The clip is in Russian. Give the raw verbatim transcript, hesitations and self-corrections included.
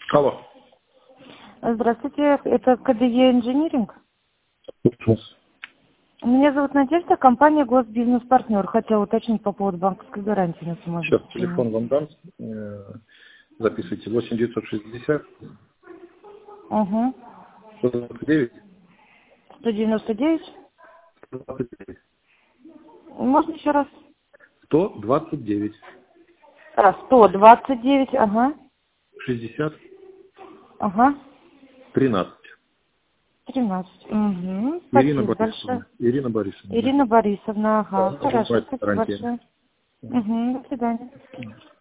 Алло. Здравствуйте, это КДЕ Инжиниринг? Меня зовут Надежда, компания Госбизнес-партнер. Хотела уточнить по поводу банковской гарантии на Сейчас самозащиту. телефон вам дам. Э, Записывайте. восемь девятьсот шестьдесят Угу. сто двадцать девять сто девяносто девять. сто двадцать девять. Можно еще раз? сто двадцать девять А, сто двадцать девять, ага. шестьдесят Ага. тринадцать. тринадцать. Угу. Ирина Спасибо большое. Борисовна. Ирина Борисовна. Ирина Борисовна, ага. Да, Хорошо, называется спасибо гарантия. большое. Угу. До свидания.